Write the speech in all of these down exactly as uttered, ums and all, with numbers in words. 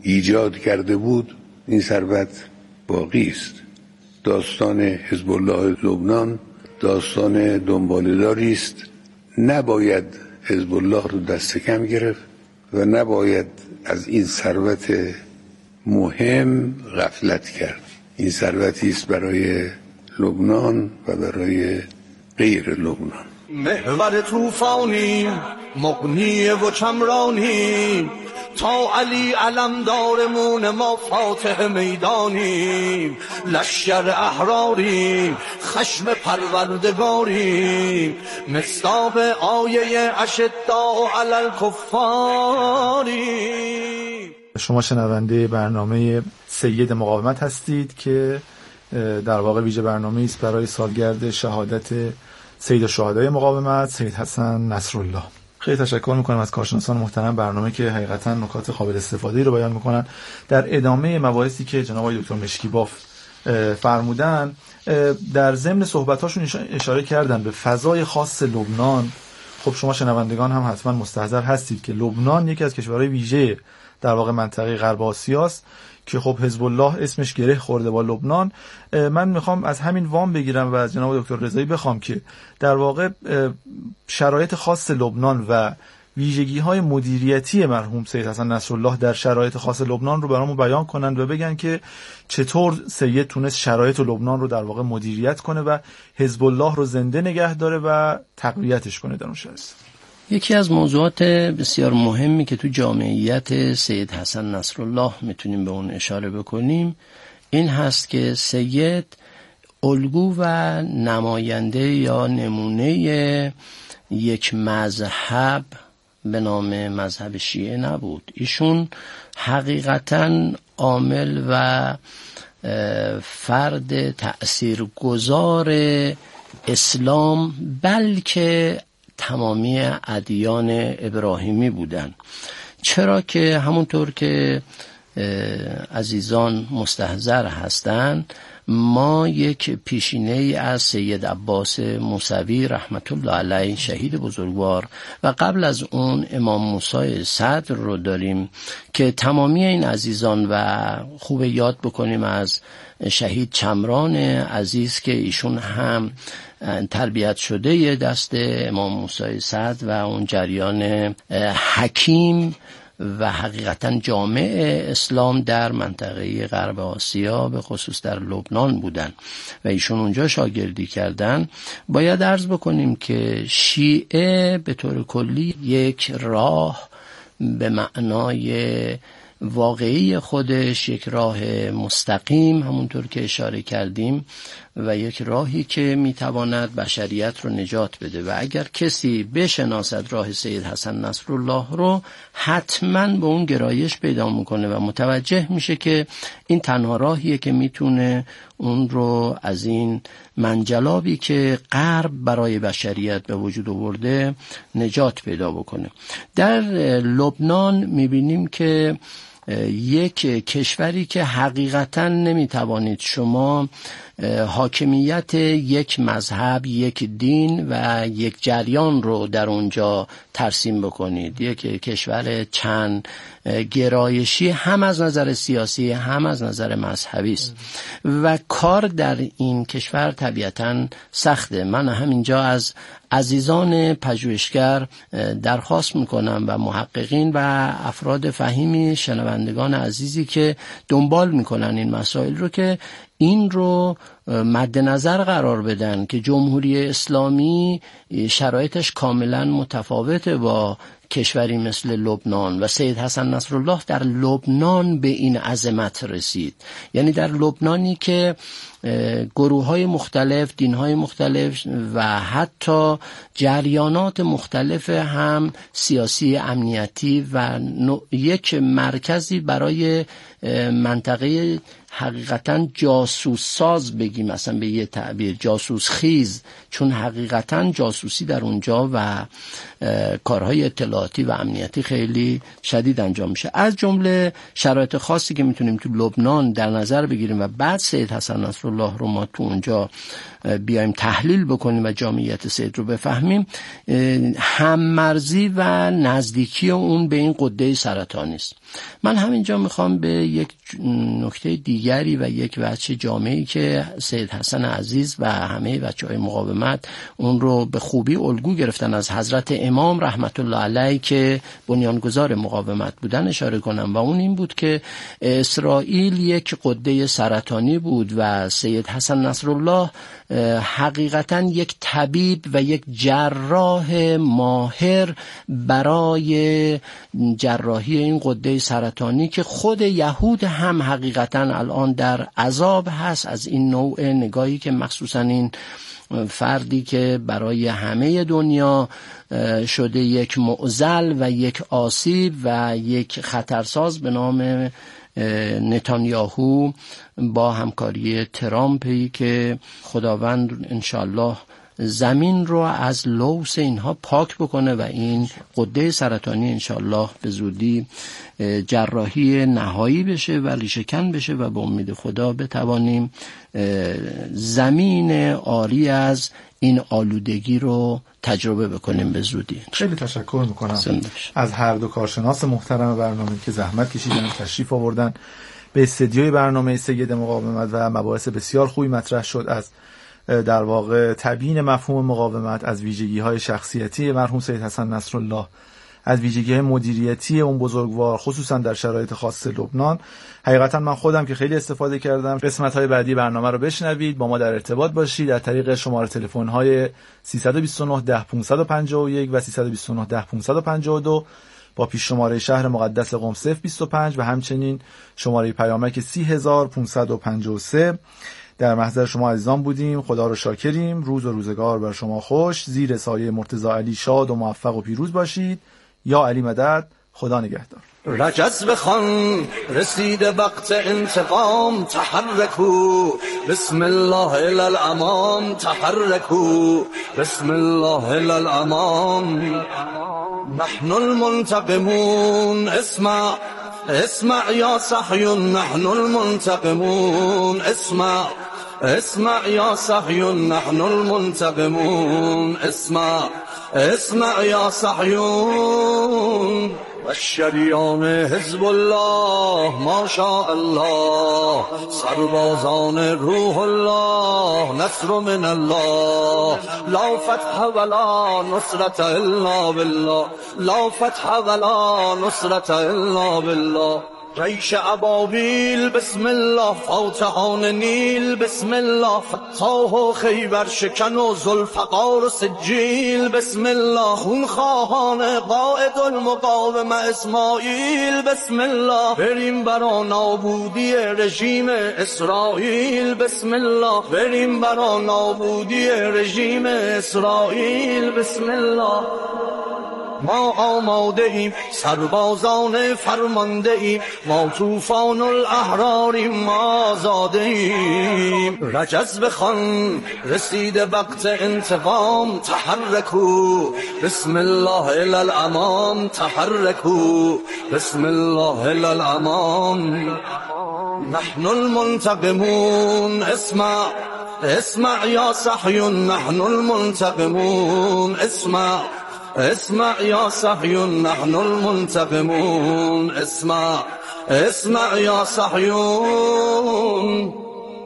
ایجاد کرده بود این ثروت باقی است. داستان حزب الله لبنان داستان دنباله‌داری است. نباید حزب الله رو دست کم گرفت و نباید از این ثروت مهم غفلت کرد. این ثروتی است برای لبنان و برای غیر لبنان. محور طوفانی مغنی و چمرانی، تا علی علمدارمون ما فاتح میدانی، لشکر احراری خشم پروردگاری، مصداق آیه اشداء علی الکفاری. شما شنونده برنامه سید مقاومت هستید که در واقع ویژه برنامه است برای سالگرد شهادت سید الشهدای مقاومت سید حسن نصرالله. خیلی تشکر میکنم از کارشناسان محترم برنامه که حقیقتا نکات قابل استفاده رو بیان میکنن. در ادامه مباحثی که جناب آقای دکتر مشکیباف فرمودن، در ضمن صحبتاشون اشاره کردن به فضای خاص لبنان. خب شما شنوندگان هم حتما مستحضر هستید که لبنان یکی از کشورهای ویژه در واقع منطقه غرب آسیا است که خب حزب الله اسمش گره خورده با لبنان. من میخوام از همین وام بگیرم و از جناب دکتر رضایی بخوام که در واقع شرایط خاص لبنان و ویژگی‌های مدیریتی مرحوم سید حسن نصرالله در شرایط خاص لبنان رو برامون بیان کنند و بگن که چطور سید تونست شرایط لبنان رو در واقع مدیریت کنه و حزب الله رو زنده نگه داره و تقویتش کنه در اون شهر. یکی از موضوعات بسیار مهمی که تو جامعیت سید حسن نصرالله میتونیم به اون اشاره بکنیم این هست که سید الگو و نماینده یا نمونه یک مذهب به نام مذهب شیعه نبود. ایشون حقیقتاً عامل و فرد تأثیرگذار اسلام بلکه تمامی ادیان ابراهیمی بودن. چرا که همونطور که عزیزان مستحضر هستند، ما یک پیشینه از سید عباس موسوی رحمت الله علیه شهید بزرگوار و قبل از اون امام موسی صدر رو داریم که تمامی این عزیزان و خوب یاد بکنیم از شهید چمران عزیز که ایشون هم تربیت شده یه دست امام موسی صدر و اون جریان حکیم و حقیقتا جامع اسلام در منطقه غرب آسیا به خصوص در لبنان بودن و ایشون اونجا شاگردی کردن. باید عرض بکنیم که شیعه به طور کلی یک راه به معنای واقعی خودش، یک راه مستقیم همونطور که اشاره کردیم و یک راهی که میتواند بشریت رو نجات بده و اگر کسی بشناسد راه سید حسن نصرالله رو حتما به اون گرایش پیدا میکنه و متوجه میشه که این تنها راهیه که میتونه اون رو از این منجلابی که غرب برای بشریت به وجود آورده نجات پیدا بکنه. در لبنان میبینیم که یک کشوری که حقیقتا نمیتوانید شما حاکمیت یک مذهب، یک دین و یک جریان رو در اونجا ترسیم بکنید. یک کشور چند گرایشی هم از نظر سیاسی هم از نظر مذهبی است و کار در این کشور طبیعتاً سخته. من همینجا از عزیزان پژوهشگر درخواست میکنم و محققین و افراد فهیمی شنوندگان عزیزی که دنبال میکنن این مسائل رو که این رو مد نظر قرار بدن که جمهوری اسلامی شرایطش کاملا متفاوته با کشوری مثل لبنان و سید حسن نصرالله در لبنان به این عظمت رسید. یعنی در لبنانی که گروه‌های مختلف، دین‌های مختلف و حتی جریانات مختلف هم سیاسی، امنیتی و یک مرکزی برای منطقه حقیقتاً جاسوس ساز بگیم، مثلا به یه تعبیر جاسوس خیز، چون حقیقتاً جاسوسی در اونجا و کارهای اطلاعاتی اطلاعاتی و امنیتی خیلی شدید انجام میشه. از جمله شرایط خاصی که میتونیم تو لبنان در نظر بگیریم و بعد سید حسن نصرالله رو ما تو اونجا بیایم تحلیل بکنیم و جامعیت سید رو بفهمیم، هممرزی و نزدیکی اون به این غده سرطانی است. من همینجا میخوام به یک نکته دیگری و یک وجه جامعی که سید حسن عزیز و همه بچه‌های مقاومت اون رو به خوبی الگو گرفتن از حضرت امام رحمت الله علیه که بنیانگذار مقاومت بودن اشاره کنم، و اون این بود که اسرائیل یک غده سرطانی بود و سید حسن نصرالله حقیقتاً یک طبیب و یک جراح ماهر برای جراحی این غده سرطانی که خود یهود هم حقیقتاً الان در عذاب هست از این نوع نگاهی که مخصوصاً این فردی که برای همه دنیا شده یک معضل و یک آسیب و یک خطرساز به نام نتانیاهو با همکاری ترامپی که خداوند انشالله زمین رو از لوث اینها پاک بکنه و این غده سرطانی انشالله به زودی جراحی نهایی بشه و ریشه‌کن بشه و به امید خدا بتوانیم زمین عاری از این آلودگی رو تجربه بکنیم به زودی. خیلی تشکر میکنم از هر دو کارشناس محترم برنامه که زحمت کشیدن تشریف آوردن به استدیوی برنامه سید مقاومت و مباحث بسیار خوبی مطرح شد از در واقع تبیین مفهوم مقاومت، از ویژگی‌های شخصیتی مرحوم سید حسن نصرالله، از ویژگی‌های مدیریتی اون بزرگوار خصوصا در شرایط خاص لبنان. حقیقتا من خودم که خیلی استفاده کردم. قسمت‌های بعدی برنامه رو بشنوید، با ما در ارتباط باشید در طریق شماره تلفن‌های سیصد و بیست و نه ده پانصد و پنجاه و یک و سیصد و بیست و نه ده پانصد و پنجاه و دو با پیش شماره شهر مقدس قم صفر بیست و پنج و همچنین شماره پیامک سی هزار و پانصد و پنجاه و سه. در محضر شما عزیزان بودیم. خدا رو شاکریم. روز و روزگار بر شما خوش. زیر سایه مرتضی علی شاد و موفق و پیروز باشید. یا علی مدد. خدا نگهدار. رجز بخوان رسید وقت انتقام، تحرکو بسم الله الالامام، تحرکو بسم الله الالامام، نحن المنتقمون، اسمع اسمع یا صحیون، نحن المنتقمون، اسمع اسمع یا صحیون، نحن المنتقمون، اسمع اسمع یا صحیون. و شریان حزب الله ما شاء الله، سربازان روح الله، نصر من الله، لا فتح ولا نصرت الا بالله، لا فتح ولا نصرت الا بالله. ریش ابابیل بسم الله، فاتحان نیل بسم الله، فتاح و خیبر شکن و ذوالفقار و سجیل بسم الله، خونخواهان قائد المقاومه اسماعیل بسم الله، بریم برا نابودی رژیم اسرائیل بسم الله، بریم برا نابودی رژیم اسرائیل بسم الله. ما آماده ایم سربازان فرمانده ایم، ما طوفان الاحراریم، ما آزاده ایم. رجز بخوان رسید وقت انتقام، تحرکو بسم الله الالامام، تحرکو بسم الله الالامام، نحن المنتقمون، اسمع اسمع یا صحیون، نحن المنتقمون، اسمع اسمع یا صحیون، نحن المنتقمون، اسمع اسمع یا صحیون.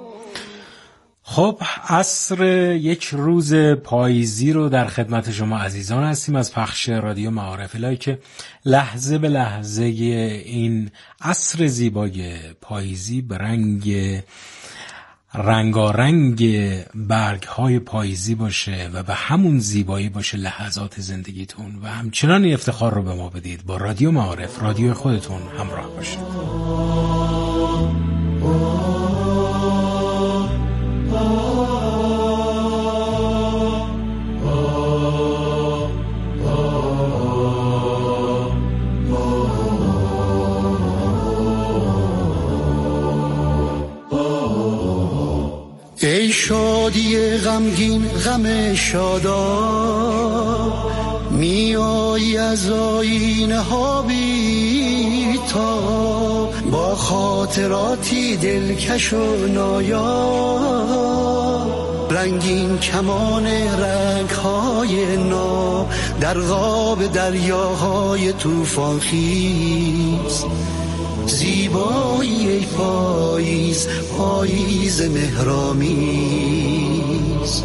خب عصر یک روز پاییزی رو در خدمت شما عزیزان هستیم از پخش رادیو معارف الهی که لحظه به لحظه این عصر زیبای پاییزی به رنگ رنگارنگ برگ های پاییزی باشه و به همون زیبایی باشه لحظات زندگیتون و همچنان این افتخار رو به ما بدید با رادیو معارف، رادیو خودتون همراه باشید. ای شادی غمگین غم شادا، می آیی از آینه ها بی تا با خاطراتی دلکش و نایاب، رنگین کمان رنگ های ناب در غاب دریاهای طوفان خیز. زیبایی ای پاییز، پاییز مهرامیز.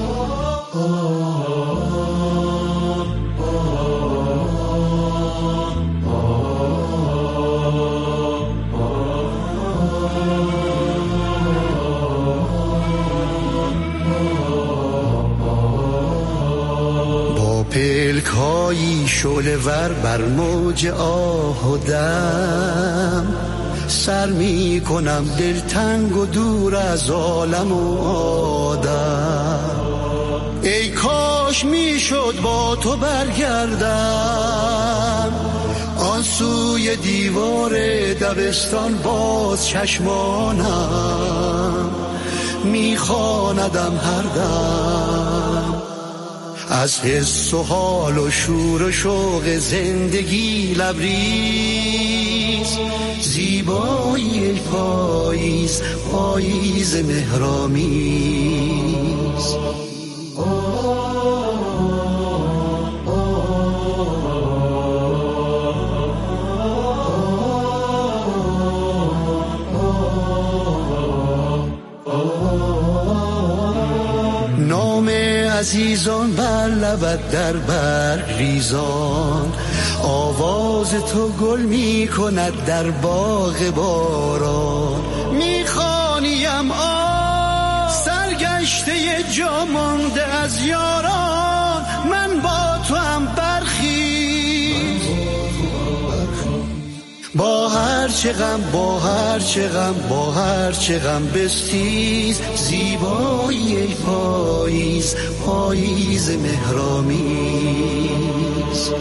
پلکایی شعله ور بر موج آه و دم، سر می کنم دلتنگ و دور از عالم و آدم. ای کاش می شد با تو برگردم آن سوی دیوار دبستان، باز چشمانم می خواندم هر دم از حس و حال و شور و شوق زندگی لبریز. زیبایی ای پاییز، پاییز مهرامیز. عزیزان بر لبت در برگ ریزان، آواز تو گل می کند در باغ باران. می خوانیم آه سرگشته جا مانده از یاران، من با تو هم برخیز. با هر چه غم، با هر چه غم، با هر چه غم بستیز. زیبایی ای پاییز، پاییز مهرامیز.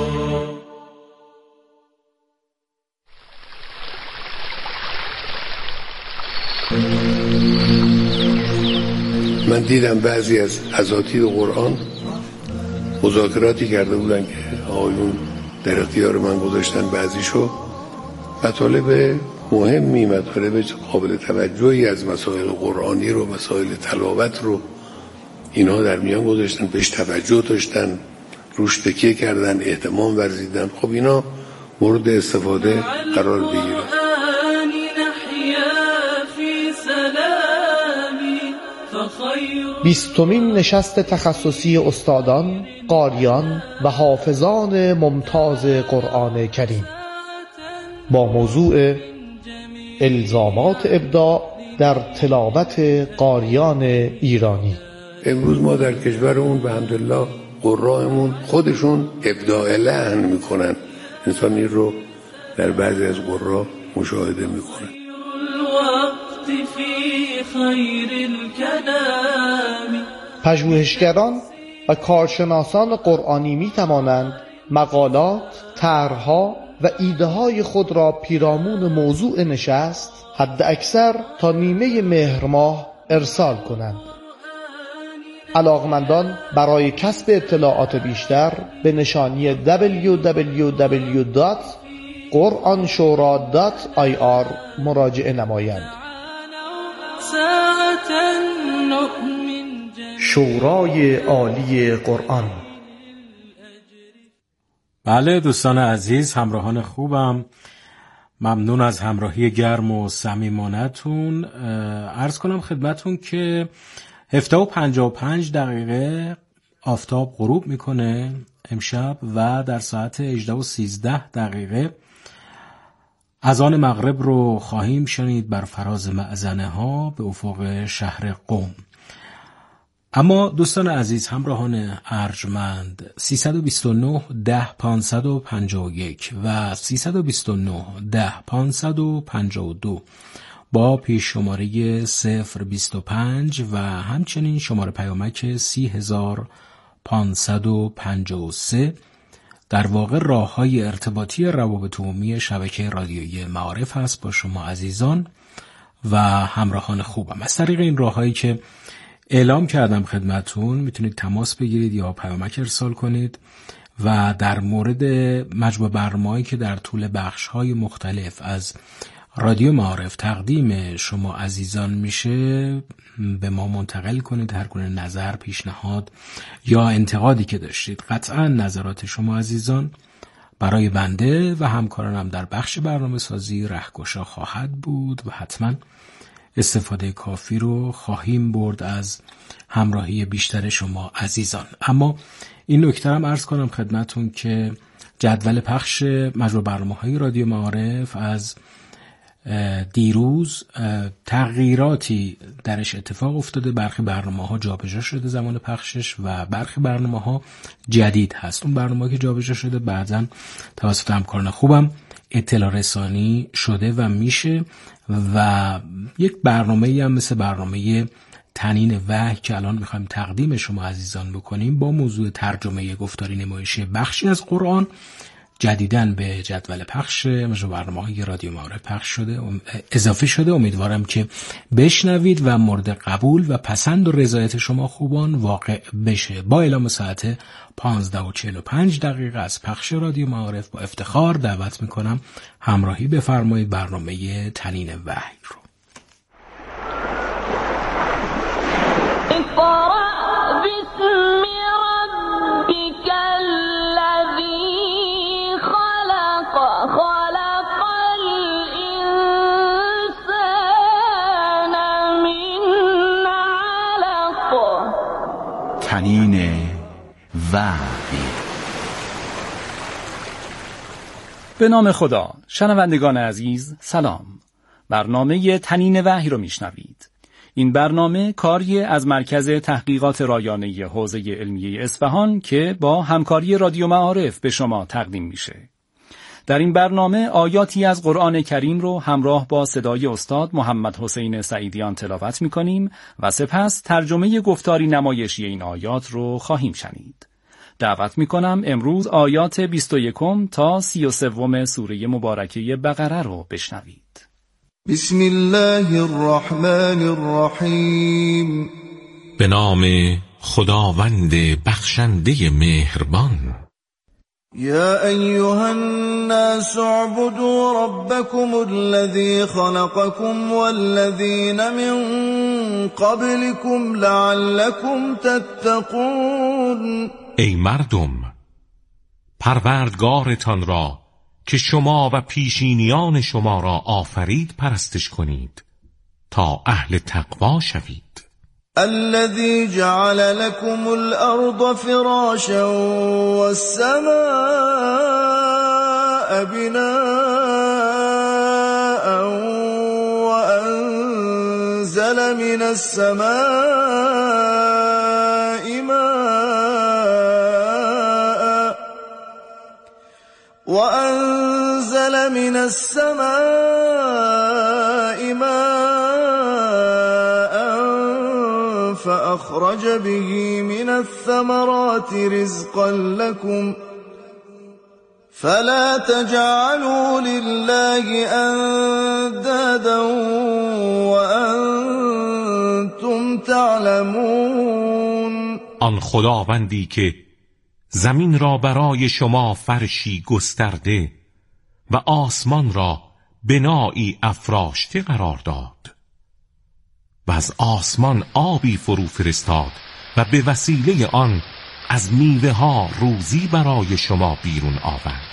من دیدم بعضی از اساتید قرآن مذاکراتی کرده بودن که آقایون در اختیار من گذاشتن بعضیشو، مطالب مهمی، مطالب قابل توجهی از مسائل قرآنی رو، مسائل تلاوت رو اینها در میان گذاشتن، بهش توجه داشتن، روش تکیه کردن، اهتمام ورزیدن. خب اینا مورد استفاده قرار بگیره. بیستمین نشست تخصصی استادان، قاریان و حافظان ممتاز قرآن کریم با موضوع الزامات ابداع در تلاوت قاریان ایرانی. امروز ما در کشورمون به حمدالله قرائمون خودشون ابداع لحن میکنن. انسان این رو در بعضی از قرا مشاهده میکنه. پژوهشگران و کارشناسان قرآنی می توانند مقالات، طرح‌ها و ایده‌های خود را پیرامون موضوع نشست حد اکثر تا نیمه مهر ماه ارسال کنند. علاقمندان برای کسب اطلاعات بیشتر به نشانی دبلیو دبلیو دبلیو دات قرآن شورا دات آی آر مراجعه نمایند. شورای عالی قرآن. بله دوستان عزیز، همراهان خوبم، ممنون از همراهی گرم و صمیمانه‌تون. عرض کنم خدمتون که هفده و پنجاه و پنج دقیقه آفتاب غروب میکنه امشب و در ساعت هجده و سیزده دقیقه اذان مغرب رو خواهیم شنید بر فراز مأذنه ها به افق شهر قم. اما دوستان عزیز، همراهان ارجمند، سیصد و بیست و نه ده پانصد و پنجاه و یک و سیصد و بیست و نه ده پانصد و پنجاه و دو با پیش شماره صفر بیست و پنج و همچنین شماره پیامک سی هزار پانصد و پنجاه و سه در واقع راه‌های ارتباطی روابط عمومی شبکه رادیویی معارف هست با شما عزیزان و همراهان خوبم. از طریق این راه‌هایی که اعلام کردم خدمتون میتونید تماس بگیرید یا پیامک ارسال کنید و در مورد مجموع برنامه‌هایی که در طول بخش‌های مختلف از رادیو معارف تقدیم شما عزیزان میشه به ما منتقل کنید. هر گونه نظر، پیشنهاد یا انتقادی که داشتید، قطعا نظرات شما عزیزان برای بنده و همکارانم در بخش برنامه سازی رهگشا خواهد بود و حتما استفاده کافی رو خواهیم برد از همراهی بیشتر شما عزیزان. اما این نکته هم عرض کنم خدمتون که جدول پخش مجموع برنامه‌های رادیو معارف از دیروز تغییراتی درش اتفاق افتاده. برخی برنامه‌ها جابجا شده زمان پخشش و برخی برنامه‌ها جدید هست. اون برنامه‌ای که جابجا شده بعضن توسط همکاران خوبم اطلاع رسانی شده و میشه و یک برنامه‌ای هم مثل برنامه تنین وحی که الان میخوایم تقدیم شما عزیزان بکنیم با موضوع ترجمه گفتاری نمایشی بخشی از قرآن جدیداً به جدول پخش مجموع برنامه‌های رادیو معارف پخش شده اضافه شده. امیدوارم که بشنوید و مورد قبول و پسند و رضایت شما خوبان واقع بشه. با اعلام ساعت پانزده و چهل و پنج دقیقه از پخش رادیو معارف با افتخار دعوت میکنم همراهی بفرمایید برنامه تنین وحی رو. تنین وحی. به نام خدا. شنوندگان عزیز سلام. برنامه تنین وحی رو میشنوید. این برنامه کاری از مرکز تحقیقات رایانه حوزه علمیه اصفهان که با همکاری رادیو معارف به شما تقدیم میشه. در این برنامه آیاتی از قرآن کریم رو همراه با صدای استاد محمد حسین سعیدیان تلاوت میکنیم و سپس ترجمه گفتاری نمایشی این آیات رو خواهیم شنید. دعوت میکنم امروز آیات بیست و یکم تا سی و سوم سوره مبارکه بقره رو بشنوید. بسم الله الرحمن الرحیم. به نام خداوند بخشنده مهربان. يا أيها الناس اعبدوا ربكم الذي خلقكم والذين من قبلكم لعلكم تتقون. ای مردم، پروردگارتان را که شما و پیشینیان شما را آفرید پرستش کنید تا اهل تقوا شوید. الذي جعل لكم الأرض فراشا والسماء بناء وأنزل من السماء ماء وأنزل من السماء ماء فأخرج به من الثمرات رزقا لكم فلا تجعلوا لله أندادا وأنتم تعلمون. آن خداوندی که زمین را برای شما فرشی گسترده و آسمان را بنایی افراشته قرار داد و از آسمان آبی فرو فرستاد و به وسیله آن از میوه ها روزی برای شما بیرون آورد.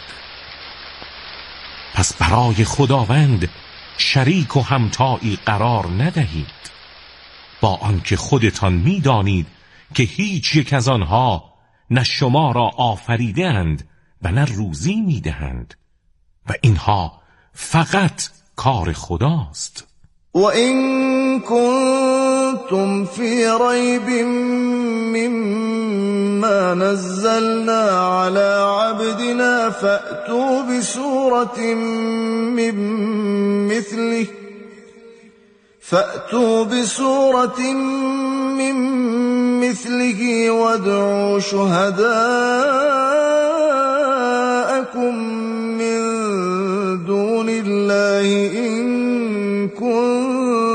پس برای خداوند شریک و همتایی قرار ندهید، با آنکه خودتان میدانید که هیچ یک از آنها نه شما را آفریده اند و نه روزی میدهند و اینها فقط کار خداست. وَإِن كُنتُمْ فِي رَيْبٍ مِّمَّا نَزَّلْنَا عَلَى عَبْدِنَا فَأْتُوا بِسُورَةٍ مِّن مِّثْلِهِ فَأْتُوا بِسُورَةٍ مِّن مِّثْلِهِ وَادْعُوا شُهَدَاءَكُم مِّن دُونِ اللَّهِ إِن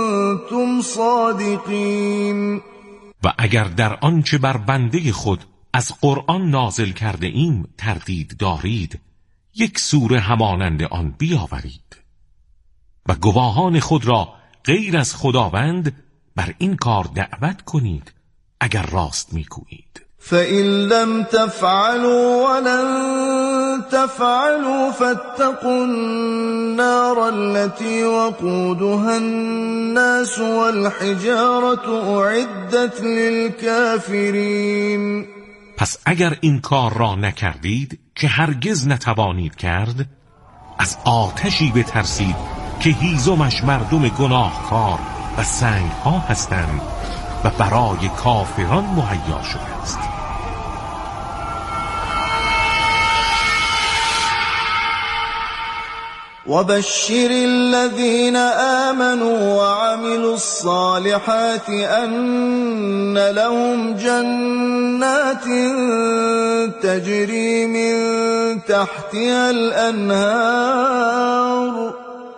کنتم صادقین. و اگر در آنچه بر بنده خود از قرآن نازل کرده ایم تردید دارید، یک سوره همانند آن بیاورید و گواهان خود را غیر از خداوند بر این کار دعوت کنید اگر راست میگویید. فَإِن لَّمْ تَفْعَلُوا وَلَن تَفْعَلُوا فَاتَّقُوا النَّارَ الَّتِي وَقُودُهَا النَّاسُ وَالْحِجَارَةُ أُعِدَّتْ لِلْكَافِرِينَ. پس اگر این کار را نکردید که هرگز نتوانید کرد، از آتشی بترسید که هیزمش مردم گناهکار و سنگها هستند و برای کافران مهیا شده است. وبشر الذين آمنوا وعملوا الصالحات أن لهم جنات تجري من تحتها الأنهار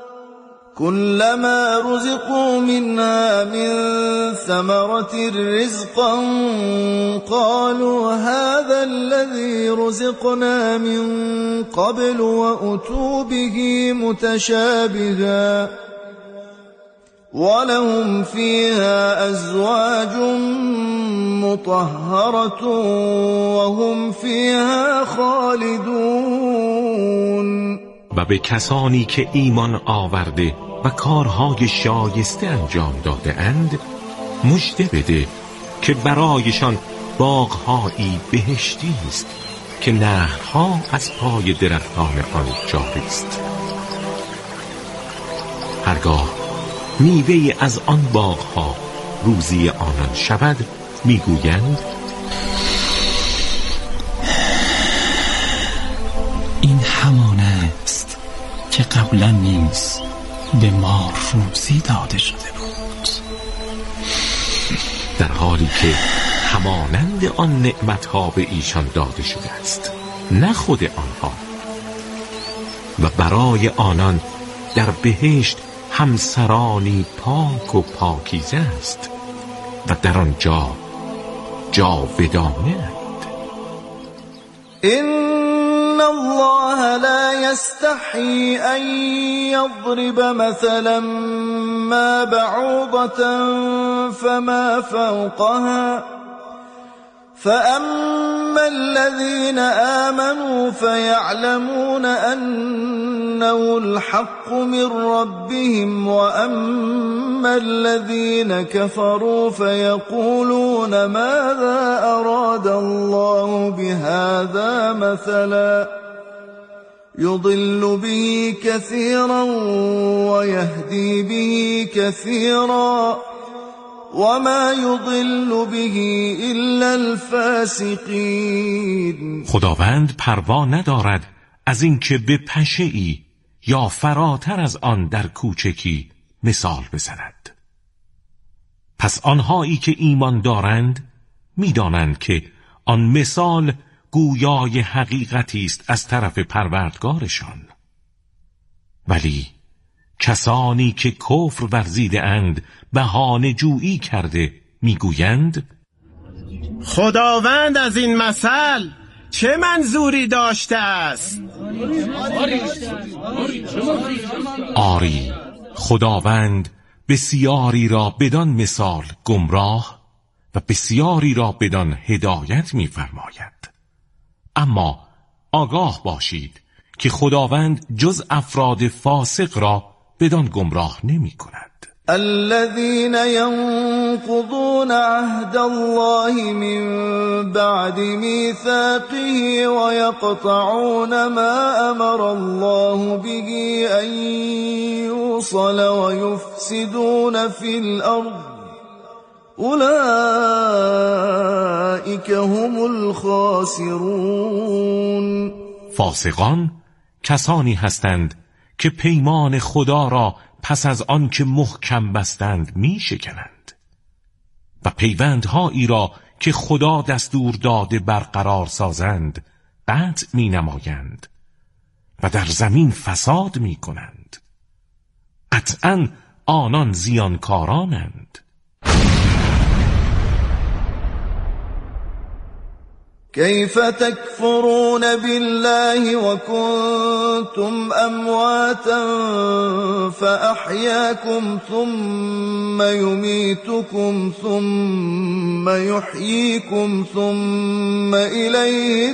كلما رزقوا منها من ثمرة رزقا قالوا هذا الذي رزقنا من قبل وأتوا به متشابها ولهم فيها أزواج مطهرة وهم فيها خالدون. و به کسانی که ایمان آورده و کارهای شایسته انجام داده اند مژده بده که برایشان باغ‌هایی بهشتی است که نهرها از پای درختان آن جاری است. هرگاه میوه از آن باغ‌ها روزی آنان شود میگویند این همان است که قبلا نیز به ما روزی داده شده بود، در حالی که همانند آن نعمتها به ایشان داده شده است، نه خود آنها. و برای آنان در بهشت همسرانی پاک و پاکیزه است و در آنجا جاودانه اند. إن الله لا يستحي أن يضرب مثلا ما بعوضة فما فوقها فأما الذين آمنوا فيعلمون أنه الحق من ربهم وأما الذين كفروا فيقولون ماذا أراد الله بهذا مثلا يضل به كثيرا ويهدي به كثيرا وما يضل به الا الفاسقين. خداوند پروا ندارد از اینکه به پشه‌ای یا فراتر از آن در کوچکی مثال بزند. پس آنهایی که ایمان دارند می‌دانند که آن مثال گویای حقیقتی است از طرف پروردگارشان، ولی کسانی که کفر ورزیده اند بهانه جویی کرده میگویند خداوند از این مثل چه منظوری داشته است؟ آری، خداوند بسیاری را بدان مثال گمراه و بسیاری را بدان هدایت می‌فرماید. اما آگاه باشید که خداوند جز افراد فاسق را بدان گمراه نمی کند. الذين ينقضون عهد الله من بعد ميثاقه ويقطعون ما أمر الله به أن يوصل ويفسدون في الأرض أولئك هم الخاسرون. فاسقان کسانی هستند که پیمان خدا را پس از آن که محکم بستند می شکنند و پیوندهایی را که خدا دستور داده برقرار سازند قطع می نمایند و در زمین فساد می کنند. قطعاً آنان زیانکارانند. كيف تكفرون بالله وكنتم أمواتا فأحياكم ثم يميتكم ثم يحييكم ثم إليه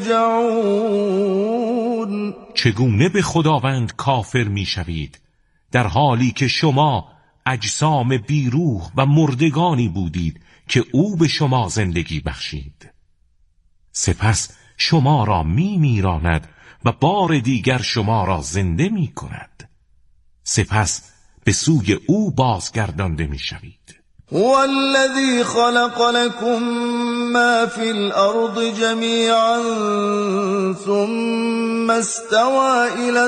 ترجعون. چگونه به خداوند کافر می شوید در حالی که شما اجسام بیروح و مردگانی بودید که او به شما زندگی بخشید، سپس شما را می میراند و بار دیگر شما را زنده می کند، سپس به سوی او بازگردانده می شوید. هو الذي خلق لكم ما في الأرض جميعا ثم استوى إلى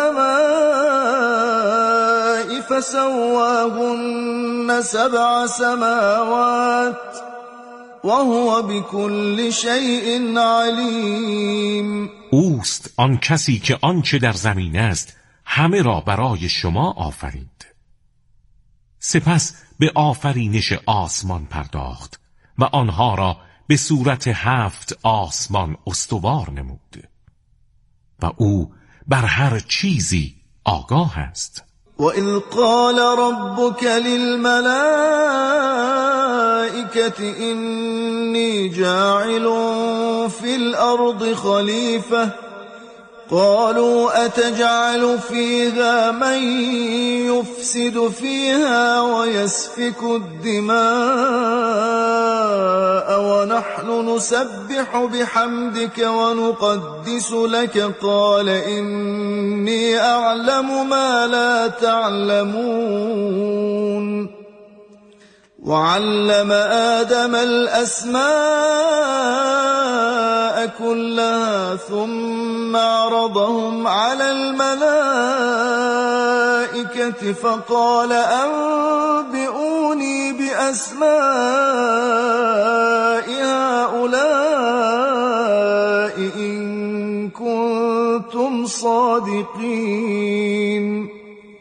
السماء فسواهن سبع سماوات وهو بكل شيء عليم. اوست آن کسی که آنچه در زمین است همه را برای شما آفرید، سپس به آفرینش آسمان پرداخت و آنها را به صورت هفت آسمان استوار نمود و او بر هر چیزی آگاه است. وَإِذْ قَالَ رَبُّكَ لِلْمَلَائِكَةِ إِنِّي جَاعِلٌ فِي الْأَرْضِ خَلِيفَةً قالوا أتجعل فيها من يفسد فيها ويسفك الدماء ونحن نسبح بحمدك ونقدس لك قال إني أعلم ما لا تعلمون. وعلم آدم الأسماء كلها ثم عرضهم على الملائكة فقال أنبئوني بأسماء هؤلاء إن كنتم صادقين.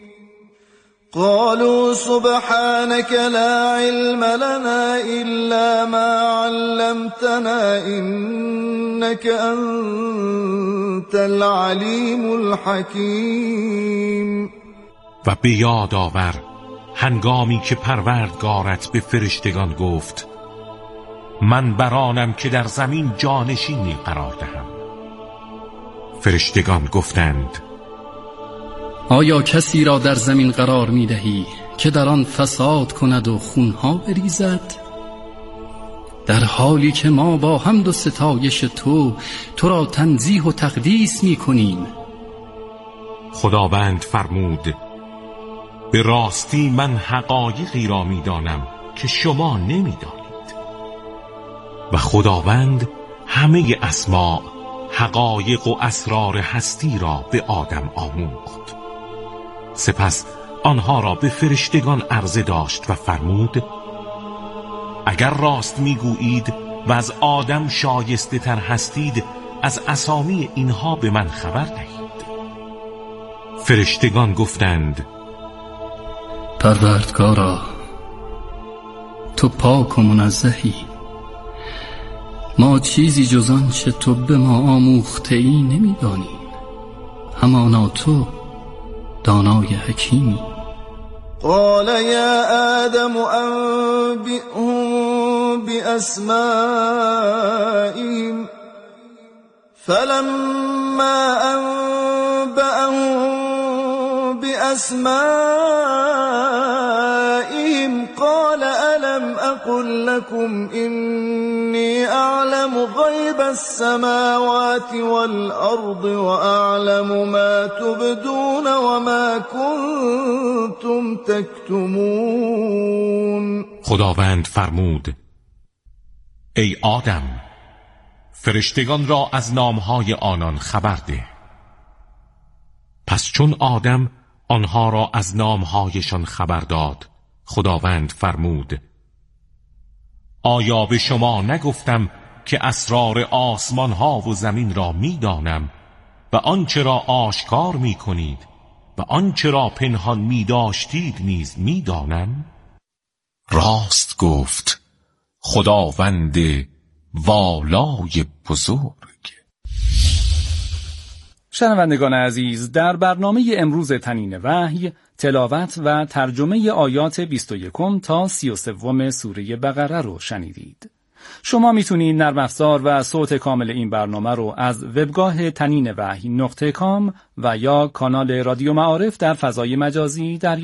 قالوا سبحانك لا علم لنا إلا ما علمتنا إنك أنت العليم الحكيم. و به یاد آور هنگامی که پروردگارت به فرشتگان گفت من برانم که در زمین جانشینی قرار دهم. فرشتگان گفتند آیا کسی را در زمین قرار می دهی که در آن فساد کند و خونها بریزد؟ در حالی که ما با حمد و ستایش تو تو را تنزیه و تقدیس می کنیم. خداوند فرمود به راستی من حقایقی را می دانم که شما نمی دانید. و خداوند همه اسماء، حقایق و اسرار هستی را به آدم آموخت. سپس آنها را به فرشتگان عرضه داشت و فرمود اگر راست میگویید و از آدم شایسته تر هستید از اسامی اینها به من خبر دهید. فرشتگان گفتند پروردگارا تو پاک و منزهی، ما چیزی جز آنچه تو به ما آموخته ای نمیدانیم، همانا تو دانای حکیمی. قال یا آدم انبئهم بأسمائهم فلما انبأهم بأسمائهم قال ألم أقل لكم إني أعلم غيب السماوات والأرض وأعلم ما تبدون وما كنتم تكتمون. خداوند فرمود ای آدم فرشتگان را از نامهای آنان خبر ده. پس چون آدم آنها را از نامهایشان خبر داد خداوند فرمود آیا به شما نگفتم که اسرار آسمان ها و زمین را می دانم و آنچه را آشکار می کنید و آنچه را پنهان می داشتید نیز می دانم؟ راست گفت خداوند والای بزرگ. شنوندگان عزیز، در برنامه امروز تنین وحی تلاوت و ترجمه آیات بیست و یک تا سی و سه سوره بقره رو شنیدید. شما میتونید نرم افزار و صوت کامل این برنامه رو از وبگاه تنین وحی نقطه کام و یا کانال رادیو معارف در فضای مجازی دریافت